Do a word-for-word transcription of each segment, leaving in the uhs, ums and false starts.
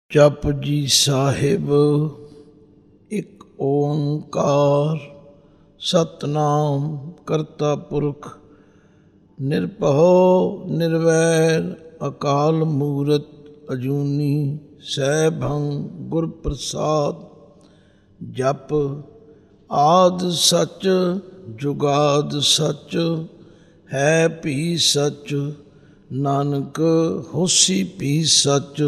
जपजी साहिब एक ओंकार सतनाम करता पुरख निरभउ निर्वैर अकाल मूरत अजूनी सैभं गुर प्रसाद। जप आद सच जुगाद सच है भी सच नानक होसी भी सच।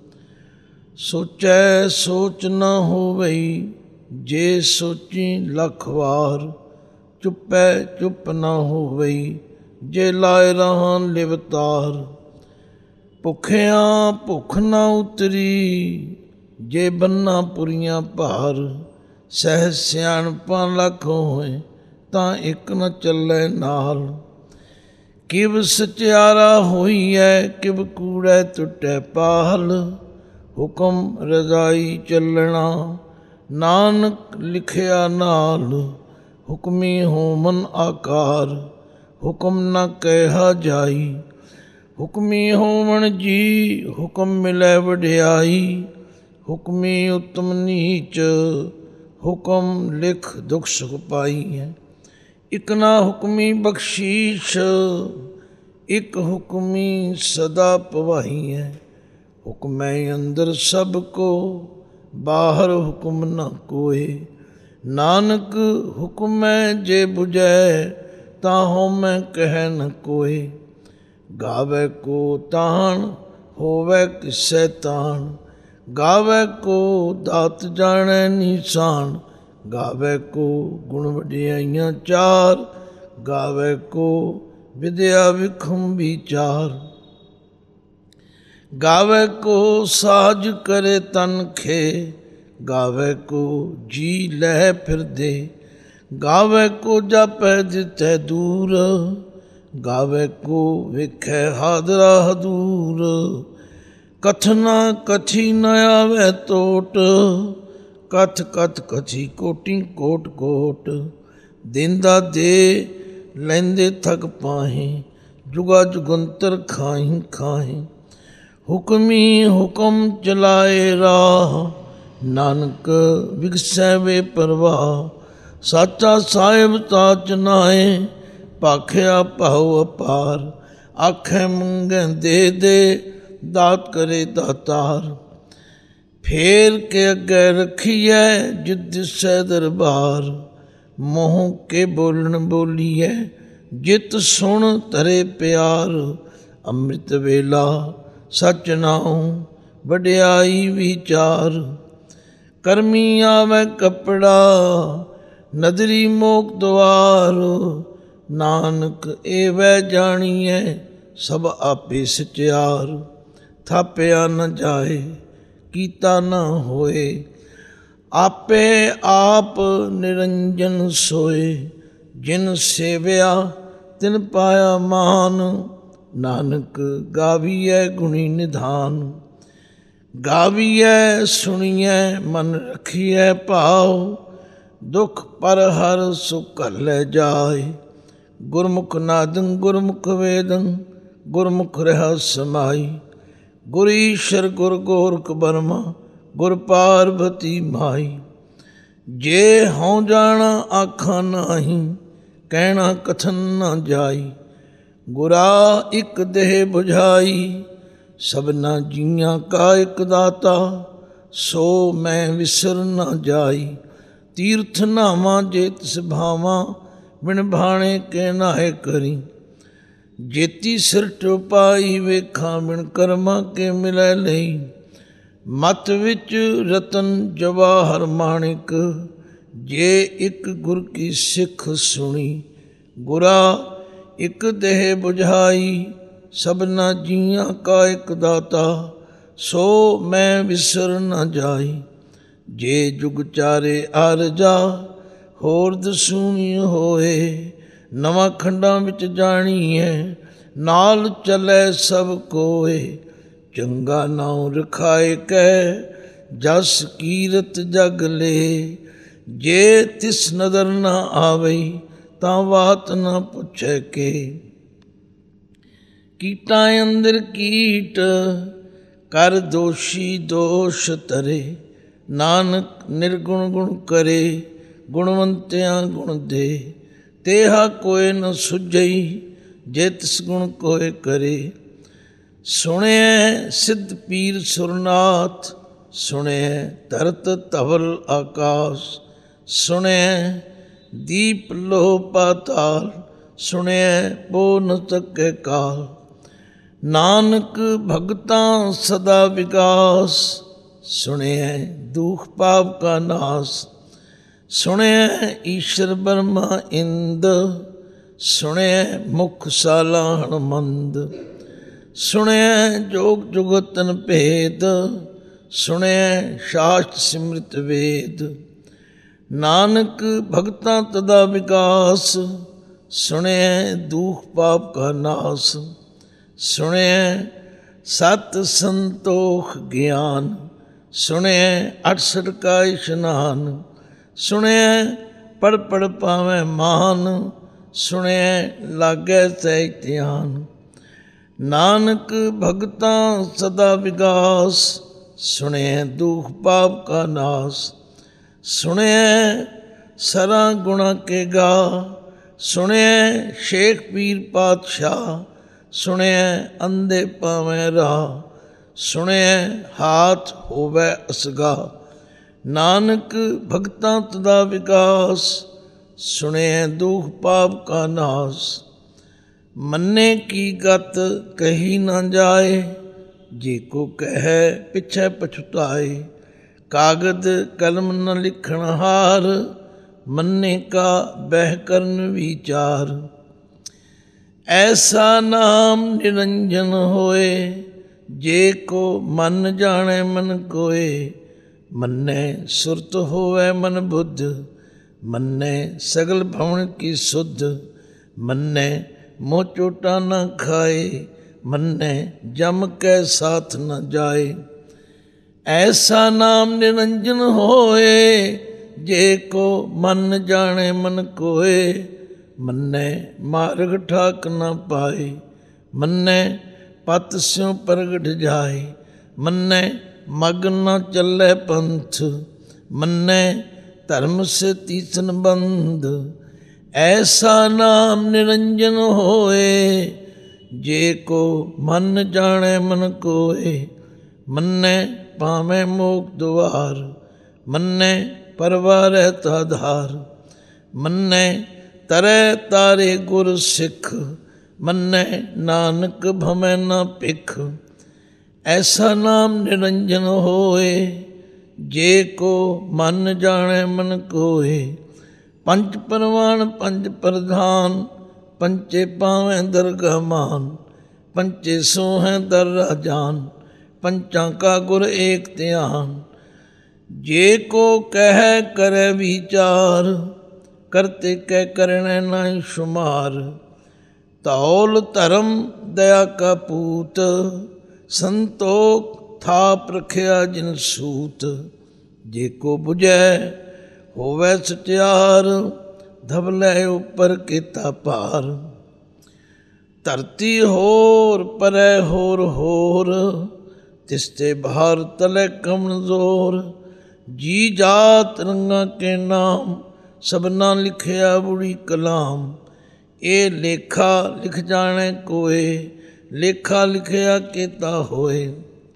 सोचै सोच न होवई जे सोची लख वार चुपै चुप न होवई जे लाए रहां लिवतार। भुखिया भुख न उतरी जे बन्ना पुरियां भार सह सियाणपां लख होए तां इक न चलै नाल। किव सचियारा होईऐ किव कूड़ै टुटै पाल हुक्म रजाई चलना नानक लिखिया नाल। हुक्मी होमन आकार हुक्म न कहा जाई हुक्मी होवन जी हुक्म मिलै वड्याई। हुक्मी उत्तम नीच हुक्म लिख दुख सुख पाई है। इक ना हुक्मी बख्शीश इक हुक्मी सदा पवाई है। हुक्मै अंदर सब को बाहर हुक्म न कोय। नानक हुक्मै जे बुझै ताहों मैं कह न कोय। गावै को तान होवै किसै तान गावै को दात जानै निशान। गावै को गुण वड्याइयां चार गावै को विद्या विखम विचार। गावै को साज करे तन खे गावै को जी लह फिर दे। गावै को जापै दितै दूर गावै को वेखै हादरा हदूर। कथना कथी न आवै तोट कथ कथ कथी कोटि कोट कोट। देंदा दे लैंदे थक पाहें जुगा जुगंतर खाहीं खाहीं। हुक्मी हुक्म चलाए राह नानक विगसै वे परवाह। साचा साहिब ताच नाए भाख्या भाव अपार। आखै मंगै दे दे दात करे दातार। फेर के अगै रखिए जित दिसै दरबार। मोह के बोलन बोलीए जित सुन धरे प्यार। अमृत वेला सच नाऊं वड्याई विचार। करमी आवै कपड़ा नदरी मोक द्वार। नानक एवै जानिए सब आपे सचियार। थापया न जाए कीता न होए आपे आप निरंजन सोए। जिन सेवया तिन पाया मान नानक गावीऐ गुणी निधान। गावीऐ सुनिए मन रखिए भाव दुख पर हर सुख घलै जाए। गुरमुख नादं गुरमुख वेदं गुरमुख रहा समाई। गुर ईश्वर गुर गोरख बर्मा गुर पार्वती माई। जे हों जाना आखा नाही कहना कथन न जाई। गुरा इक देह बुझाई सबना जियां का इक दाता। सो मैं विसर न जाई तीर्थ नावा जे तिस भावा। बिन भाणे के नाहे करी जेती सिर टोपाई। वेखा बिन कर्मा के मिलै लई मत विच रतन जवाहर माणिक। जे इक गुर की सिख सुनी गुरा इक देह बुझाई। सबना जियां का इक दाता सो मैं विसर न जाई। जे जुग चारे आरजा होर दसूनी होए। नवां खंडां विच जाणीए नाल चलै सब कोए। चंगा नाउं रखाए कै जस कीरत जग ले। जे तिस नदर न आवई तां बात न पुछै के। कीटां अंदर कीट ਕਰ ਦੋਸ਼ੀ ਦੋਸ਼ ਤਰੇ, ਨਾਨਕ ਨਿਰਗੁਣ ਗੁਣ ਕਰੇ। ਗੁਣਵੰਤਿਆਂ ਗੁਣ ਦੇ, ਤੇਹਾ ਕੋਇ ਨ ਸੁਝਈ, ਜੇ ਤਿਸ ਗੁਣ ਕੋਇ ਕਰੇ। ਸੁਣਿਐ ਸਿੱਧ ਪੀਰ ਸੁਰਨਾਥ, ਸੁਣਿਐ ਧਰਤ ਧਵਲ ਆਕਾਸ। ਸੁਣਿਐ ਦੀਪ ਲੋਹ ਪਾਤਾਲ, ਸੁਣਿਐ ਪੋ ਨ ਸਕੈ ਕਾਲ। ਨਾਨਕ ਭਗਤਾਂ ਸਦਾ ਵਿਕਾਸ, ਸੁਣਿਐ ਦੁਖ ਪਾਪ ਕਾ ਨਾਸ। ਸੁਣਿਐ ਈਸ਼ਰ ਬਰਮਾ ਇੰਦ, ਸੁਣਿਐ ਮੁਖ ਸਾਲਾ ਹਣਮੰਦ। ਸੁਣਿਐ ਜੋਗ ਜੁਗਤਨ ਭੇਦ, ਸੁਣਿਐ ਸ਼ਾਸਤ ਸਿਮ੍ਰਿਤ ਵੇਦ। ਨਾਨਕ ਭਗਤਾਂ ਤਦਾ ਵਿਕਾਸ, ਸੁਣਿਐ ਦੁਖ ਪਾਪ ਕਾ ਨਾਸ। ਸੁਣਿਐ ਸਤ ਸੰਤੋਖ ਗਿਆਨ, ਸੁਣਿਐ ਅਠਸਠ ਕਾ ਇਸ਼ਨਾਨ। ਸੁਣਿਐ ਪੜ ਪੜ ਪਾਵੈ ਮਾਨ, ਸੁਣਿਐ ਲਾਗੈ ਸਹਿਜ ਧਿਆਨ। ਨਾਨਕ ਭਗਤਾਂ ਸਦਾ ਵਿਕਾਸ, ਸੁਣਿਐ ਦੁਖ ਪਾਪ ਕਾ ਨਾਸ। ਸੁਣਿਐ ਸਰਾਂ ਗੁਣਾ ਕੇ ਗਾ, ਸੁਣਿਐ ਸ਼ੇਖ ਪੀਰ ਪਾਤਸ਼ਾਹ। ਸੁਣਿਐ ਅੰਧੇ ਪਾਵੈ ਰਾਹ, ਸੁਣਿਐ ਹਾਥ ਹੋਵੈ ਅਸਗਾ। ਨਾਨਕ ਭਗਤਾਂ ਤਦਾ ਵਿਕਾਸ, ਸੁਣਿਐ ਦੁਖ ਪਾਪ ਕਾ ਨਾਸ। ਮੰਨੇ ਕੀ ਗਤ ਕਹੀ ਨਾ ਜਾਏ, ਜੇ ਕੋ ਕਹਿ ਪਿਛੈ ਪਛੁਤਾਏ। ਕਾਗਦ ਕਲਮ ਨ ਲਿਖਣ ਹਾਰ, ਮੰਨੇ ਕਾ ਬਹਿ ਕਰਨ ਵਿਚਾਰ। ਐਸਾ ਨਾਮ ਨਿਰੰਜਨ ਹੋਏ, ਜੇ ਕੋ ਮਨ ਜਾਣੈ ਮਨ ਕੋਏ। ਮੰਨੈ ਸੁਰਤ ਹੋਵੈ ਮਨ ਬੁੱਧ, ਮੰਨੈ ਸਗਲ ਭਵਨ ਕੀ ਸੁਧ। ਮੰਨੈ ਮੋਹ ਚੋਟਾ ਨ ਖਾਏ, ਮੰਨੈ ਜਮ ਕੈ ਸਾਥ ਨ ਜਾਏ। ਐਸਾ ਨਾਮ ਨਿਰੰਜਨ ਹੋਏ, ਜੇ ਕੋ ਮਨ ਜਾਣੈ ਮਨ ਕੋਏ। ਮੰਨੈ ਮਾਰਗ ਠਾਕ ਨ ਪਾਏ, ਮੰਨੈ ਪਤ ਸਿਉ ਪ੍ਰਗਟ ਜਾਏ। ਮੰਨੈ ਮਗ ਨ ਚੱਲੈ ਪੰਥ, ਮੰਨੈ ਧਰਮ ਸੇ ਤੀਸਨ ਬੰਧ। ਐਸਾ ਨਾਮ ਨਿਰੰਜਨ ਹੋਏ, ਜੇ ਕੋ ਮਨ ਜਾਣੈ ਮਨ ਕੋਏ। ਮੰਨੈ ਪਾਵੈ ਮੋਖ ਦੁਆਰ, ਮੰਨੈ ਪਰਵਾਰੈ ਤਾਧਾਰ। ਮੰਨੈ ਤਰੈ ਤਾਰੇ ਗੁਰ ਸਿੱਖ, ਮੰਨੈ ਨਾਨਕ ਭਮੈ ਨ ਭਿਖ। ਐਸਾ ਨਾਮ ਨਿਰੰਜਨ ਹੋਏ, ਜੇ ਕੋ ਮਨ ਜਾਣੈ ਮਨ ਕੋਏ। ਪੰਚ ਪਰਵਾਨ ਪੰਜ ਪ੍ਰਧਾਨ, ਪੰਚੇ ਪਾਵੈ ਦਰਗਹ ਮਾਨ। ਪੰਚੇ ਸੋਹੈ ਦਰ ਰਾਜਾਨ, ਪੰਚਾਂ ਕਾ ਗੁਰ ਏਕ ਧਿਆਨ। ਜੇ ਕੋ ਕਹਿ ਕਰੈ ਵਿਚਾਰ, ਕਰਤੇ ਕਹਿ ਕਰਣੈ ਨਾਹੀ ਸ਼ੁਮਾਰ। ਧੌਲ ਧਰਮ ਦਇਆ ਕਾ ਪੂਤ, ਸੰਤੋਖ ਥਾਪ ਰਖਿਆ ਜਿਨ ਸੂਤ। ਜੇ ਕੋ ਬੁਝੈ ਹੋਵੈ ਸਚਿਆਰ, ਧਵਲੈ ਉਪਰ ਕੀਤਾ ਭਾਰ। ਧਰਤੀ ਹੋਰ ਪਰੈ ਹੋਰ ਹੋਰ, ਤਿਸਤੇ ਭਾਰ ਤਲੈ ਕਮਜ਼ੋਰ। ਜੀ ਜਾਤ ਰੰਗਾਂ ਕੇ ਨਾਮ, ਸਭਨਾ ਲਿਖਿਆ ਬੁੜੀ ਕਲਾਮ। ਇਹ ਲੇਖਾ ਲਿਖ ਜਾਣੈ ਕੋਏ, ਲੇਖਾ ਲਿਖਿਆ ਕੀਤਾ ਹੋਏ।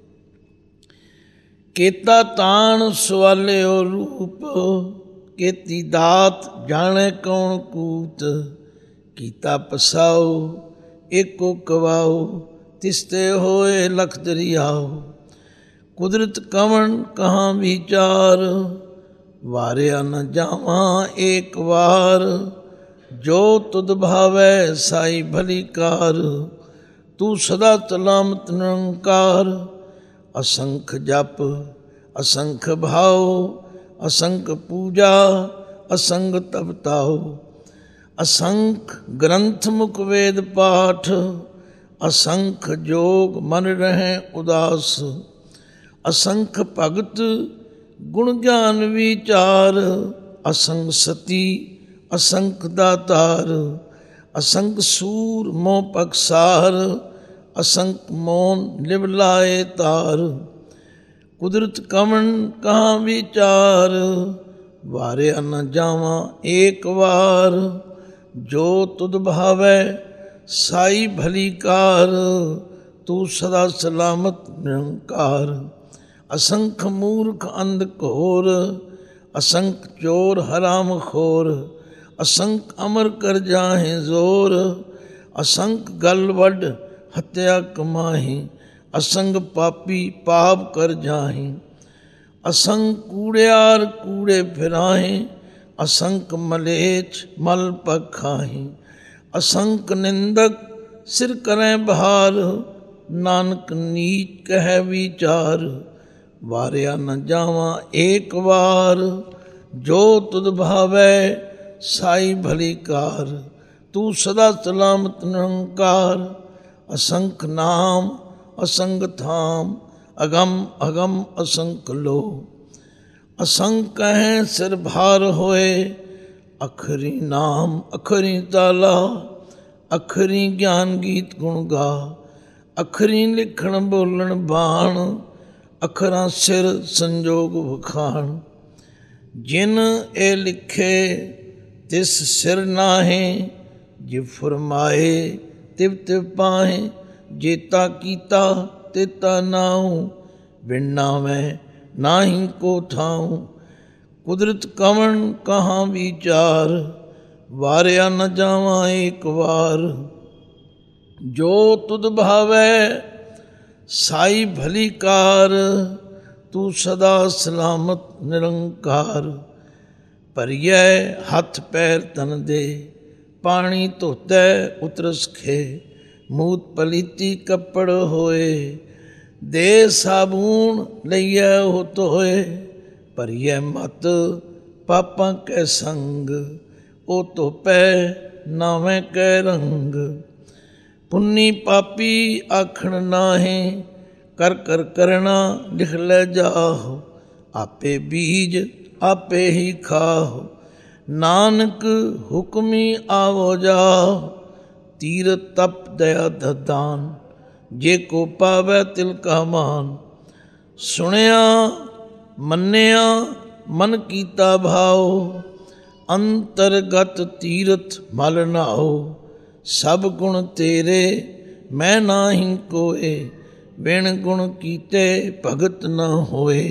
ਕੀਤਾ ਤਾਣ ਸਵਾਲਿਓ ਰੂਪ, ਕੀਤੀ ਦਾਤ ਜਾਣੈ ਕੌਣ ਕੂਤ। ਕੀਤਾ ਪਸਾਉ ਏਕੋ ਕਵਾਉ, ਤਿਸਤੇ ਹੋਏ ਲਖ ਦਰਿਆਉ। ਕੁਦਰਤ ਕਵਣ ਕਹਾਂ ਵਿਚਾਰ, ਵਾਰਿਆ ਨ ਜਾਵਾਂ ਏਕ ਵਾਰ। ਜੋ ਤੁਧ ਭਾਵੈ ਸਾਈ ਭਲੀ ਕਾਰ, ਤੂੰ ਸਦਾ ਤਲਾਮਤ ਨਿਰੰਕਾਰ। ਅਸੰਖ ਜਪ ਅਸੰਖ ਭਾਉ, ਅਸੰਖ ਪੂਜਾ ਅਸੰਖ ਤਪਤਾਉ। ਅਸੰਖ ਗ੍ਰੰਥ ਮੁਖ ਵੇਦ ਪਾਠ, ਅਸੰਖ ਜੋਗ ਮਨ ਰਹਿ ਉਦਾਸ। ਅਸੰਖ ਭਗਤ ਗੁਣ ਗਿਆਨ ਵਿਚਾਰ, ਅਸੰਖ ਸਤੀ ਅਸੰਖ ਦਾਤਾਰ। ਅਸੰਖ ਸੂਰ ਮੋਹ ਪਕਸਾਰ, असंख मोन लिव लाए तार। कुदरत कवन कहाँ विचार, वारिया न जावा एक वार। जो तुद भावै साई भली कार, तू सदा सलामत निरंकार। असंख मूर्ख अंध घोर, असंख चोर हराम खोर। असंख अमर कर जाहे जोर, असंख गल वड हत्या कमाही। असंग पापी पाप कर जाही, असंग कूड़ियार कूड़े फिराहे। असंख मलेच मल पखाही, असंख निंदक सिर करें बहार। नानक नीच कह विचार, वारिया न जावा एक वार। जो तुद भावै साई भली कार, तू सदा सलामत निरंकार। असंख नाम असंग धाम, अगम अगम असंख लो। असंख हैं सिर भार होए, अखरी नाम अखरी ताला। अखरी ज्ञान गीत गुण गा, अखरी लिखण बोलण बाण। अखरां सिर संजोग वखाण, जिन ए लिखे तिस सिर नाहे। जे फरमाए तिव तिव पाहे, जेता कीता तेता नाऊं। बिन नामै नाही को ठाऊं, कुदरत कवन कहाँ विचार। वारिया न जावा एक वार। जो तुद भावै साई भली कार, तू सदा सलामत निरंकार। भरियै हथ पैर तन दे, पानी धोतै उतरस खे। मूत पलीती कपड़ होए, दे साबून लइयै हो धोए। भरियै मत पापां कै संग, ओ धोपै नावें कै रंग। पुन्नी पापी आखण नाहे, कर कर करना लिख लै जाहो। आपे बीज आपे ही खाहो, नानक हुक्मी आवो जाओ। तीर तप दया दान, जे को पावै तिल का मान। सुनिया मन्निया मन कीता भाओ, अंतरगत तीरथ मल नाओ। सब गुण तेरे मैं नाही कोय, बिन गुण कीते भगत न होए।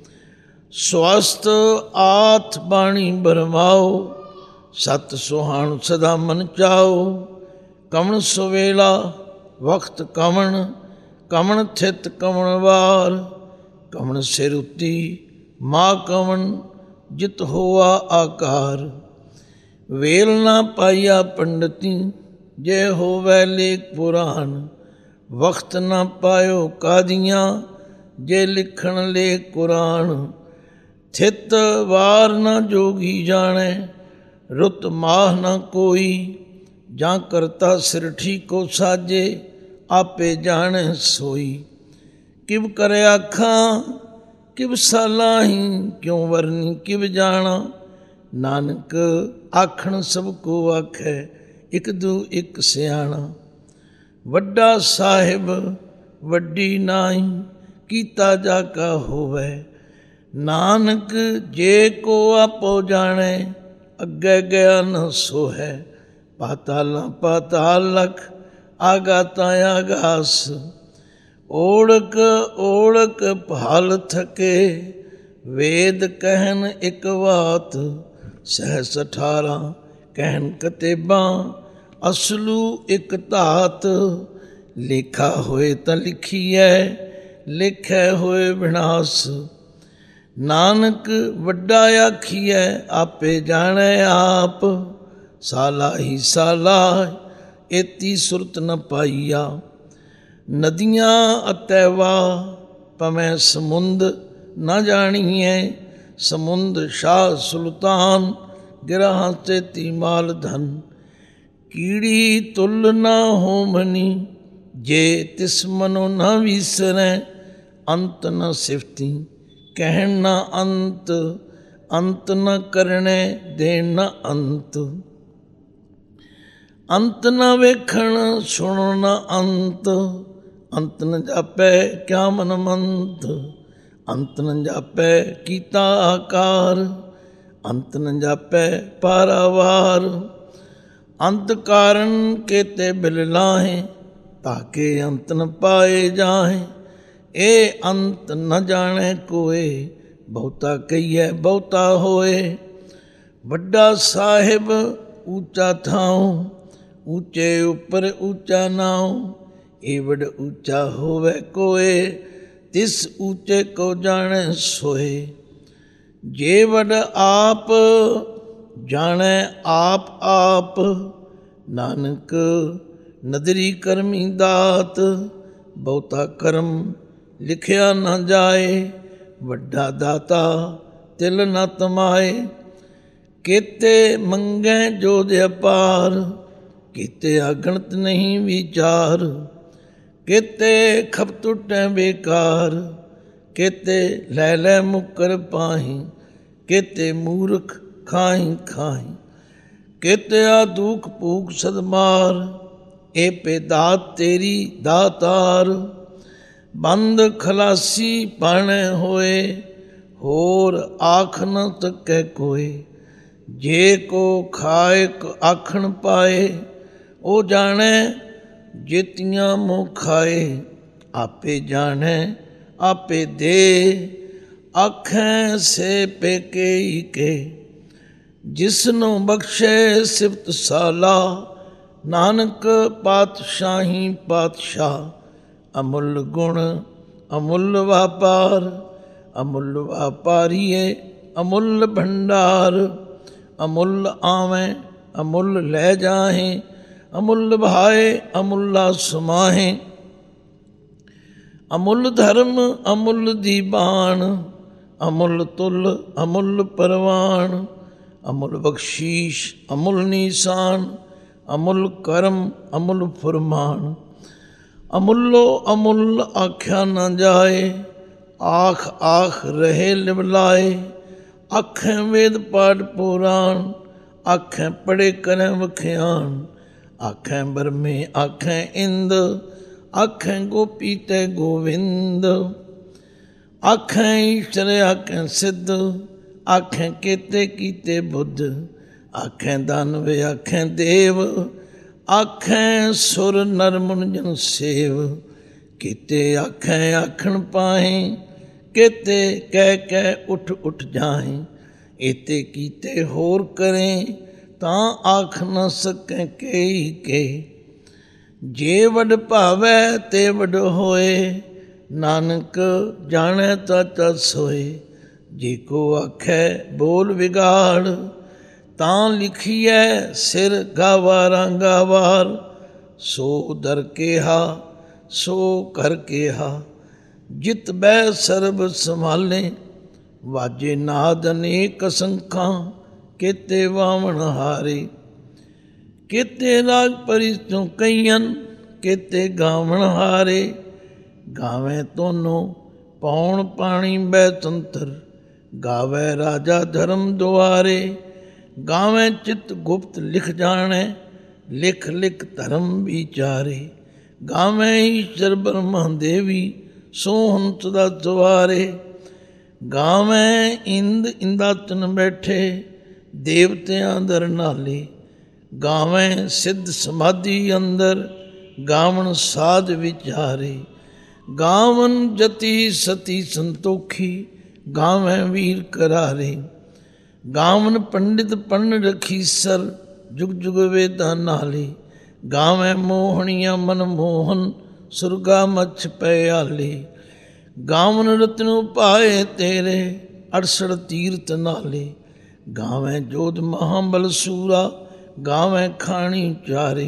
स्वस्थ आथ बाणी बरमाओ, सत सुहाण सदा मन चाओ। कमन सुवेला वक्त कमन, कमन थित कमन वार। कमन सिर उती माँ कमन, जित होआ आकार। वेल ना पाइया पंडिती, जे होवै लेख पुराण। वक्त ना पायो कादियाँ, जे लिखण लेख कुरान। थित वार ना जोगी जाने, रुत माह ना कोई। जां करता सिर ठीको साजे, आपे जाने सोई। किव करे आखां किव सालाही, क्यों वरनी किव जाना। नानक आखण सब को आखै, इक दू इक सियाणा। वड्डा साहिब वड्डी नाई, कीता जाका होवै। नानक जे को आपो जाने, अग्गे गया न सो है। पाताल पाताल लख, आगाता आगास। ओढ़क ओढ़क भाल थके, वेद कहन एक बात। सहस अठारा कहन कतेबां, असलू एक धात। लेखा होए तां लिखीऐ, लेखै होए विनाश। नानक वड्डा आखीऐ, आपे जाने आप। साला ही साला, एती सुरत न पाईया। नदियाँ अतै वाह, पमै समुंद न जाणीए। समुंद शाह सुल्तान, गिरह तेती माल धन। कीड़ी तुल न होमनी, जे तिस मनो न विसरै। अंत न सिफती कहन न अंत, अंत न करने देन न अंत। अंत न वेखण सुन न अंत, ਅੰਤ ਨ ਜਾਪੈ ਕਿਆ ਮਨ ਮੰਤ, ਅੰਤ ਨ ਜਾਪੈ ਕੀਤਾ ਆਕਾਰ, ਅੰਤ ਨ ਜਾਪੈ ਪਾਰਾਵਾਰ। ਅੰਤ ਕਾਰਨ ਕੇਤੇ ਬਿਲ ਲਾਹੇ, ਤਾਕੇ ਅੰਤ ਨ ਪਾਏ ਜਾਹੇ। ਇਹ ਅੰਤ ਨ ਜਾਣੈ ਕੋਏ, ਬਹੁਤਾ ਕਹੀਐ ਬਹੁਤਾ ਹੋਏ। ਵੱਡਾ ਸਾਹਿਬ ਉੱਚਾ ਥਾਉ, ਉੱਚੇ ਉੱਪਰ ਉੱਚਾ ਨਾਉ। ਇਹ ਵੱਡ ਉੱਚਾ ਹੋਵੇ ਕੋਏ, ਤਿਸ ਉੱਚੇ ਕੋ ਜਾਣੈ ਸੋਏ। ਜੇ ਵੱਡ ਆਪ ਜਾਣੈ ਆਪ ਆਪ, ਨਾਨਕ ਨਦਰੀ ਕਰਮੀ ਦਾਤ। ਬਹੁਤਾ ਕਰਮ ਲਿਖਿਆ ਨਾ ਜਾਏ, ਵੱਡਾ ਦਾਤਾ ਤਿਲ ਨ ਤਮਾਏ। ਕੇਤੇ ਮੰਗੈ ਜੋਧ ਅਪਾਰ, ਕੀਤੇ ਅਗਣਤ ਨਹੀਂ ਵਿਚਾਰ। ਕੇਤੇ ਖਪ ਟੁੱਟੈ ਬੇਕਾਰ, ਕੇਤੇ ਲੈ ਲੈ ਮੁਕਰ ਪਾਹੀ। ਕੇਤੇ ਮੂਰਖ ਖਾਹੀ ਖਾਹੀ, ਕੇਤੇ ਆ ਦੁਖ ਭੂਖ ਸਦਮਾਰ। ਇਹ ਪੇ ਦਾਤ ਤੇਰੀ ਦਾਤਾਰ, ਬੰਦ ਖਲਾਸੀ ਪਾਣੈ ਹੋਏ। ਹੋਰ ਆਖ ਨ ਸਕੈ ਕੋਏ, ਜੇ ਕੋ ਖਾਇਕ ਆਖਣ ਪਾਏ। ਉਹ ਜਾਣੈ ਜੇਤੀਆਂ ਮੋਹ ਖਾਏ, ਆਪੇ ਜਾਣੈ ਆਪੇ ਦੇ। ਆਖੈ ਸੇ ਪੇਕੇ ਕੇ, ਜਿਸਨੂੰ ਬਖਸ਼ੇ ਸਿਫਤ ਸਾਲਾ। ਨਾਨਕ ਪਾਤਸ਼ਾਹੀ ਪਾਤਸ਼ਾਹ, ਅਮੁੱਲ ਗੁਣ ਅਮੁੱਲ ਵਾਪਾਰ। ਅਮੁੱਲ ਵਾਪਾਰੀਏ ਅਮੁੱਲ ਭੰਡਾਰ, ਅਮੁੱਲ ਆਵੈ ਅਮੁੱਲ ਲੈ ਜਾਹੇ। ਅਮੁੱਲ ਭਾਏ ਅਮੁੱਲਾ ਸਮਾਹੇ, ਅਮੁੱਲ ਧਰਮ ਅਮੁੱਲ ਦੀਬਾਨ। ਅਮੁੱਲ ਤੁਲ ਅਮੁੱਲ ਪਰਵਾਨ, ਅਮੁੱਲ ਬਖਸ਼ੀਸ਼ ਅਮੁੱਲ ਨੀਸਾਨ। ਅਮੁੱਲ ਕਰਮ ਅਮੁੱਲ ਫੁਰਮਾਨ, ਅਮੁੱਲੋ ਅਮੁੱਲ ਆਖਿਆ ਨਾ ਜਾਏ। ਆਖ ਆਖ ਰਹੇ ਲਿਵਲਾਏ, ਆਖੈ ਵੇਦ ਪਾਠ ਪੁਰਾਣ। ਆਖੈ ਪੜੇ ਕਰੈ ਵਖਿਆਨ, ਆਖੈ ਬਰਮੇ ਆਖੈ ਇੰਦ। ਆਖੈ ਗੋਪੀ ਤੈ ਗੋਵਿੰਦ, ਆਖੈ ਈਸ਼ਰ ਆਖੈ ਸਿੱਧ। ਆਖੈ ਕੇਤੇ ਕੀਤੇ ਬੁੱਧ, ਆਖੈ ਦਾਨਵ ਆਖੈ ਦੇਵ। ਆਖੈ ਸੁਰ ਨਰ ਮੁਨ ਜਨ ਸੇਵ, ਕੀਤੇ ਆਖੈ ਆਖਣ ਪਾਹੇ। ਕੇਤੇ ਕਹਿ ਕਹਿ ਉਠ ਉਠ ਜਾਹੇ, ਏਤੇ ਕੀਤੇ ਹੋਰ ਕਰੇ। ਤਾਂ ਆਖ ਨ ਸਕੈ ਕੇਈ ਕੇ, ਜੇ ਵੱਡ ਭਾਵੈ ਤੇ ਵੱਡ ਹੋਏ। ਨਾਨਕ ਜਾਣੈ ਤਾਤਾ ਸੋਏ, ਜੇ ਕੋ ਆਖੈ ਬੋਲ ਵਿਗਾੜ। ਤਾਂ ਲਿਖੀਐ ਸਿਰ ਗਾਵਾਰਾਂ ਗਾਵਾਰ, ਸੋ ਦਰ ਕੇਹਾ ਸੋ ਕਰ ਕੇਹਾ। ਜਿਤ ਬਹਿ ਸਰਬ ਸੰਭਾਲੇ, ਵਾਜੇ ਨਾਦ ਅਨੇਕ ਅਸੰਖਾਂ। ਕੇਤੇ ਵਾਵਣ ਹਾਰੇ, ਕੇਤੇ ਰਾਗ ਪਰਿਸੋਂ ਕਈਅਨ। ਕੇਤੇ ਗਾਵਣ ਹਾਰੇ, ਗਾਵੈ ਤੋਨੋ ਪੌਣ ਪਾਣੀ ਬੈ ਤੰਤਰ। ਗਾਵੈ ਰਾਜਾ ਧਰਮ ਦੁਆਰੇ, ਗਾਵੈ ਚਿਤ ਗੁਪਤ ਲਿਖ ਜਾਣੈ। ਲਿਖ ਲਿਖ ਧਰਮ ਵਿਚਾਰੇ, ਗਾਵੈ ਈਸ਼ਰ ਬ੍ਰਹਮਾ ਦੇਵੀ। ਸੋਹਣ ਸਦਾ ਦੁਆਰੇ, ਗਾਵੈ ਇੰਦ ਇੰਦਾਤਨ ਬੈਠੇ। ਦੇਵਤਿਆਂ ਦਰ ਨਾਲੇ, ਗਾਵੈ ਸਿੱਧ ਸਮਾਧੀ ਅੰਦਰ। ਗਾਵਣ ਸਾਧ ਵਿਚਾਰੇ, ਗਾਵਨ ਜਤੀ ਸਤੀ ਸੰਤੋਖੀ। ਗਾਵੈ ਵੀਰ ਕਰਾਰੇ, ਗਾਵਨ ਪੰਡਿਤ ਪੰਨ ਰਖੀਸਰ। ਜੁਗ ਜੁਗ ਵੇਦਾਂ ਨਾਲੇ, ਗਾਵੈ ਮੋਹਣੀਆਂ ਮਨ ਮੋਹਨ। ਸੁਰਗਾ ਮਛ ਪਿਆਲੇ, ਗਾਵਨ ਰਤਨੁ ਪਾਏ ਤੇਰੇ। ਅੜਸੜ ਤੀਰਥ ਨਾਲੇ, ਗਾਵੈ ਜੋਧ ਮਹਾਬਲ ਸੂਰਾ। ਗਾਵੈ ਖਾਣੀ ਚਾਰੇ,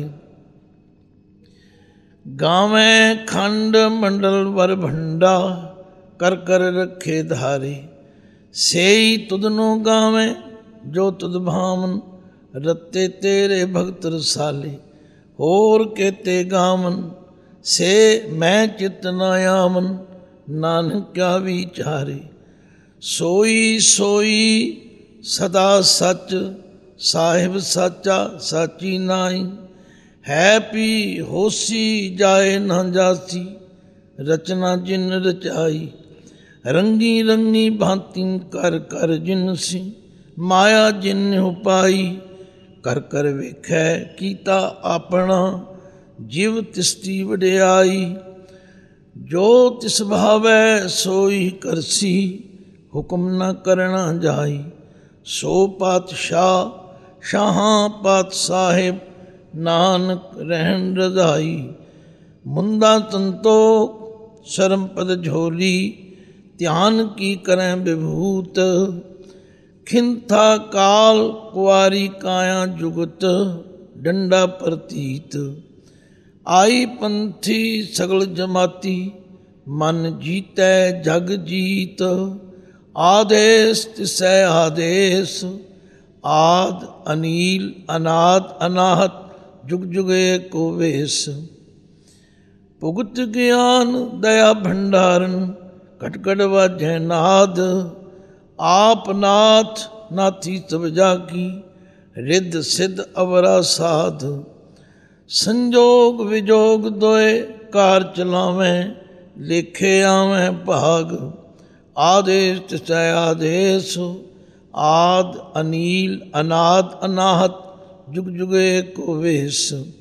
ਗਾਵੈ ਖੰਡ ਮੰਡਲ ਵਰ ਭੰਡਾ। ਕਰ ਕਰ ਰੱਖੇ ਧਾਰੇ, ਸੇਈ ਤੁਧਨੋ ਗਾਵੈ ਜੋ ਤੁਧ ਭਾਵਨ। ਰਤੇ ਤੇਰੇ ਭਗਤ ਰਸਾਲੇ, ਹੋਰ ਕੇਤੇ ਗਾਵਨ। ਸੇ ਮੈਂ ਚਿਤ ਨ ਆਵਨ, ਨਾਨਕ ਕਿਆ ਵਿਚਾਰੇ। ਸੋਈ ਸੋਈ ਸਦਾ ਸੱਚ, ਸਾਹਿਬ ਸਾਚਾ ਸਾਚੀ ਨਾਈ। ਹੈ ਪੀ ਹੋਸੀ ਜਾਏ ਨਾ ਜਾਸੀ, रचना जिन रचाई। रंगी रंगी भांति कर कर जिनसी, माया जिन उपाई। कर कर वेखै कीता अपना, जिव तिसदी वडियाई। जो तिस भावै सोई करसी, हुक्म न करना जाई। सो पातशाह शाहां पात साहिब, नानक रहन रजाई। मुंदा संतोख शर्म पद झोली, ध्यान की करें विभूत। खिंथा काल कुआरी काया जुगत, डंडा प्रतीत। आई पंथी सगल जमाती, मन जीतै जग जीत। आदेश तिसै आदेश, आद अनील अनाद अनाहत। जुग जुगे को वेश। भुगत ज्ञान दया भंडारन, कट कट वाजै नाद। आप नाथ नाथी सब जाकी, रिद्ध सिद्ध अवरा साध। संजोग विजोग दोए कार चलावें, लेखे आवें भाग। आदेश तिसै आदेश, आद अनील अनाद अनाहत। जुग जुगे को वेश।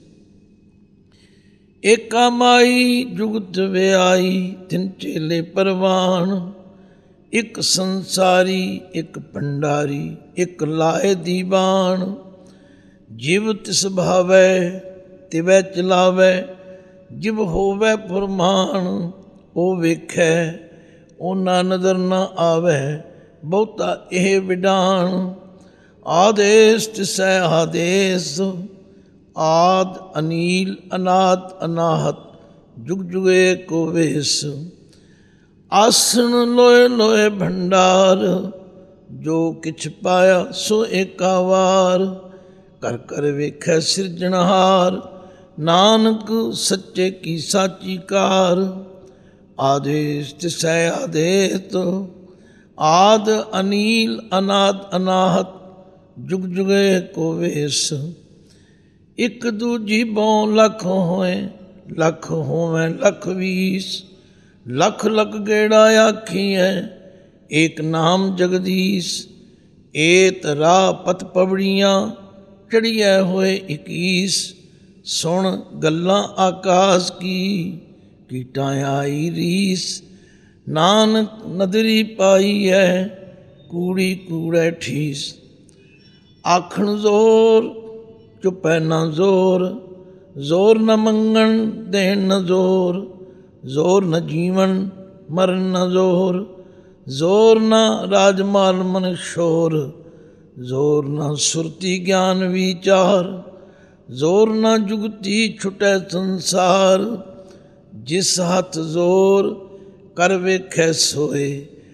एका माई जुगत व्याई, तिन चेले परवान। एक संसारी एक भंडारी, एक लाए दीवान। जिव तिस भावै तिवै चलावै, जिव होवै फुरमान। ओ वेखै ओना नजर न आवै, बहुता एह विडान। आदेश तिसै आदेश, आद अनील अनाद अनाहत। जुग जुगे को वेश। आसन लोए लोए भंडार, जो किछ पाया सो एका वार। कर कर वेखै सिरजनहार, नानक सच्चे की साची कार। आदेश तिसै आदेश, आद अनील अनाद अनाहत। जुग जुगे को वेश। एक दूजी बौ लख होए, लख होवें लख बीस। लख लख गेड़ा आखिए, एक नाम जगदीश। एत राह पत पवड़ियाँ, चढ़िए होए इकीस। सुन गल्लां आकाश की, कीटां आई रीस। नानक नदरी पाई है, कूड़ी कूड़ै ठीस। आखण जोर चुपै न जोर, जोर न मंगण देण न जोर। जोर न जीवन मरण न जोर, जोर न राजमाल मन शोर। जोर न सुरती ज्ञान विचार, जोर न जुगती छुटै संसार। जिस हथ जोर कर वेखै सोए,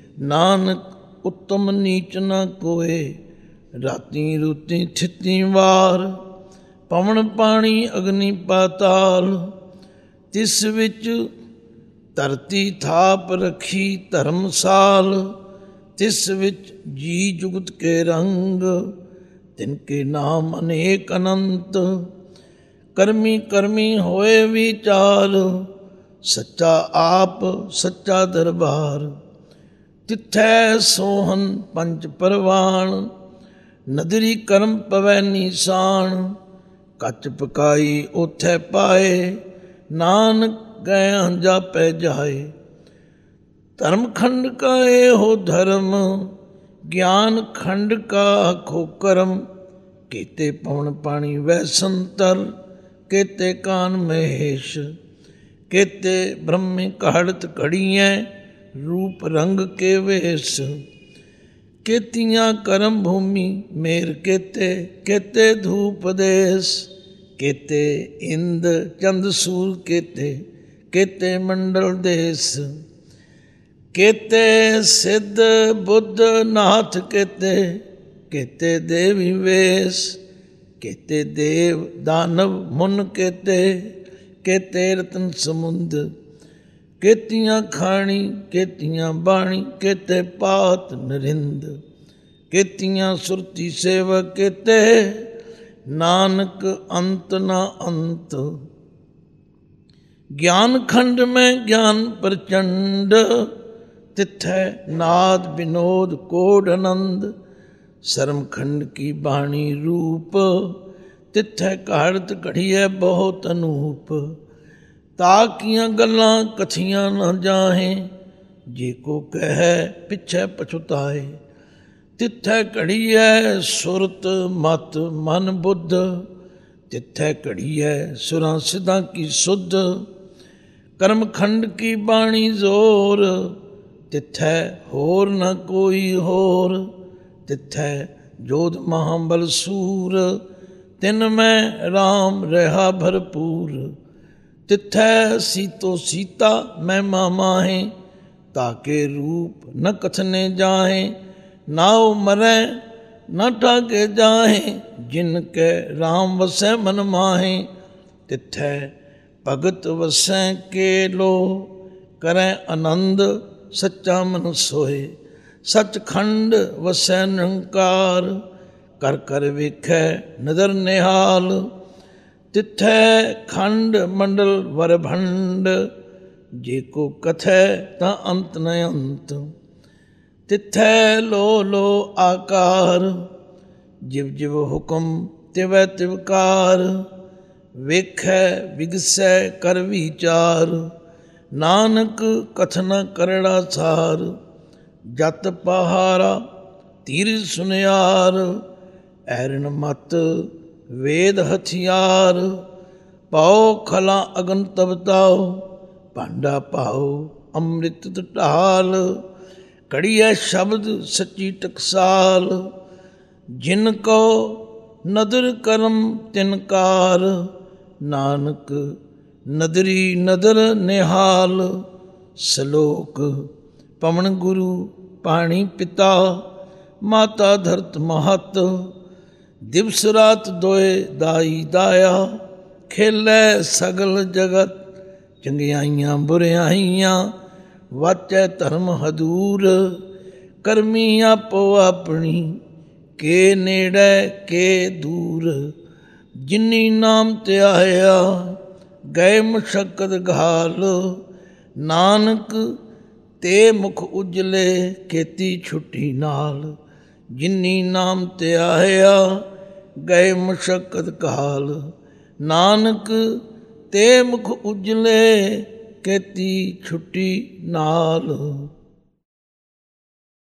नानक उत्तम नीच न कोय। राती रूती थिती वार, पवन पानी अग्नि पाताल। तिस विच धरती थाप रखी धर्मसाल। तिस विच जी जुगत के रंग, तिनके नाम अनेक अनंत। करमी करमी होए विचार, सच्चा आप सच्चा दरबार। तिथै सोहन पंच परवान, नदरी करम पवै निशान। कच पकाई ओथै पाए, नानक गया जापै जाए। धर्म खंड का ए हो धर्म, ज्ञान खंड का खो करम। केते पवन पानी वै संतर, केते कान महेश। केते ब्रह्मी कहड़त घड़ियाँ, रूप रंग के वेश। केतियाँ करम भूमि मेर केते, केते धूप देश। केते इंद चंद सूर केते, केते मंडल देश। केते सिद्ध बुद्ध नाथ केते, केते देवी वेश। केते देव दानव मुन केते, केते रतन समुंद। केतियाँ खाणी केतियाँ बाणी, केते पात नरिंद। केतियाँ सुरती सेवक केते, नानक अंत न अंत। ज्ञान खंड में ज्ञान प्रचंड, तिथै नाद विनोद कोड आनंद। शर्म खंड की बाणी रूप, तिथै कहाड़त घड़िए बहुत अनूप। ताकियां गल्लां कथियां न जाहें, जे को कह पिछै पछुताए। तिथै घड़िए सुरत मत मन बुद्ध, तिथै घड़िए सुरां सिद्धां की सुध। कर्म खंड की बाणी जोर, तिथै होर न कोई होर। तिथै जोध महाबल सूर, तिन में राम रहा भरपूर। तिथै सीतो सीता महिमा माहे, ताके रूप न कथने जाहे। नाव मरै न ठाके जाहे, जिनके राम वसै मन माहे। तिथै भगत वसै के लो, करै आनंद सच्चा मन सोए। सचखंड वसै निरंकार, कर कर वेखै नदर निहाल। तिथै खंड मंडल वर भंड, जे को कथै तां अंत न अंत। तिथै लो लो आकार, जिव जिव हुक्म तिवै तिवकार। वेखै विगसै कर विचार, नानक कथन करड़ा सार। जत पहारा तीर सुनियार, ऐरण मत वेद हथियार। पाओ खला अगन तब ताओ, भांडा पाओ अमृत ढाल। कड़िया शब्द सच्ची टकसाल, जिनको नदर करम तिनकार। नानक नदरी नदर निहाल। सलोक पवन गुरु पाणी पिता, माता धरत महत। दिवस रात दोए दाई दाया, खेलै सगल जगत। चंगियाइयां बुरियाइयां, वाचै धर्म हदूर। करमी आपो अपनी, के नेड़ै के दूर। जिनी नाम त्याया, गए मुशक्कत घाल। नानक ते मुख उजले, खेती छुट्टी नाल। जिनी नाम त्याया, गए मुशक्कत घाल। नानक ते मुख उजले, खेती छुट्टी नाल।